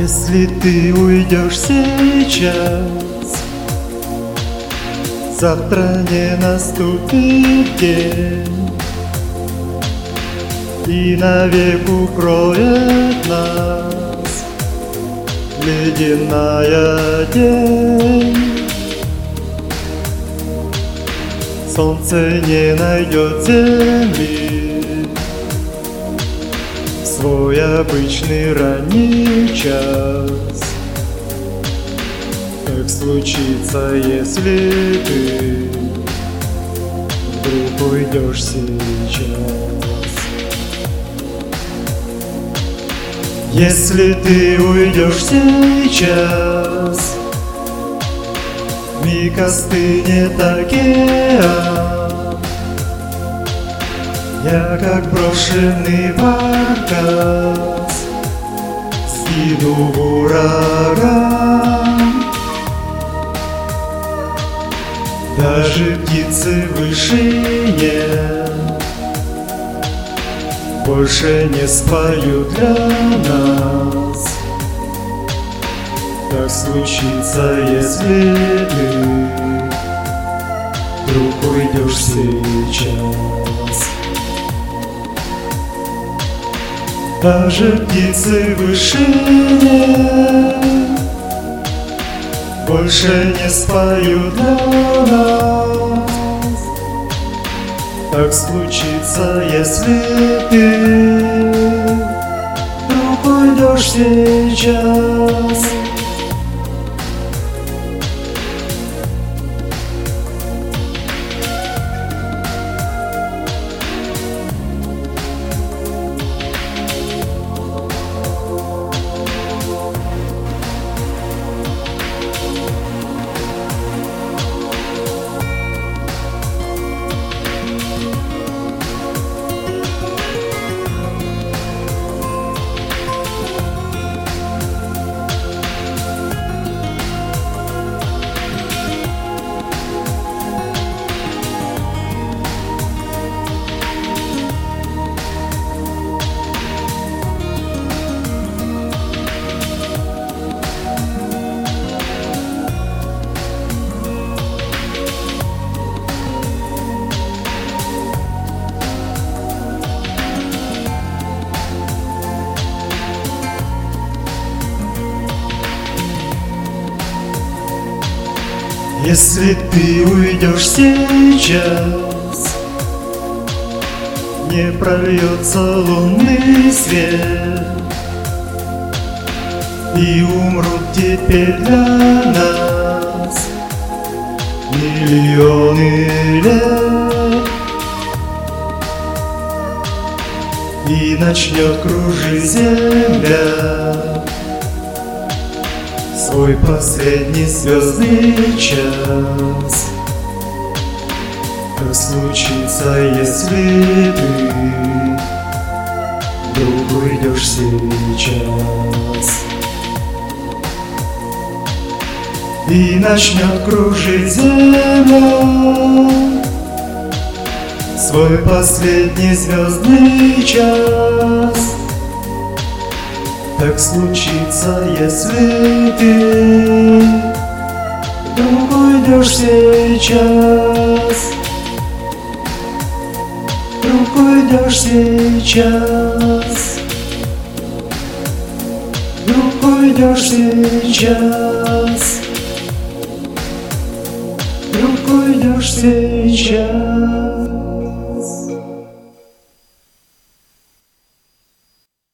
Если ты уйдешь сейчас, завтра не наступит день, и навек укроет нас ледяная тень. Солнце не найдет земли в свой обычный ранний час. Как случится, если ты вдруг уйдешь сейчас? Если ты уйдешь сейчас, вмиг остынет океан. Я, как брошенный баркас, скину в ураган. Даже птицы в вышине больше не споют для нас. Так случится, если ты вдруг уйдешь сейчас. Даже птицы в вышине больше не споют для нас. Так случится, если ты вдруг уйдешь сейчас. Если ты уйдешь сейчас, не прольется лунный свет, и умрут теперь для нас миллионы лет, и начнет кружить земля свой последний звездный час. Как случится, если ты вдруг уйдешь сейчас, и начнет кружить земля свой последний звездный час. Так случится, если ты вдруг уйдешь сейчас, вдруг уйдешь сейчас, вдруг уйдешь сейчас, вдруг уйдешь сейчас.